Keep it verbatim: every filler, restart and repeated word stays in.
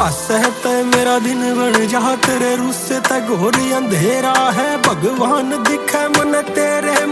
बस है तय मेरा दिन बन जा तेरे रूस से तक घोर अंधेरा है। भगवान दिखे मन तेरे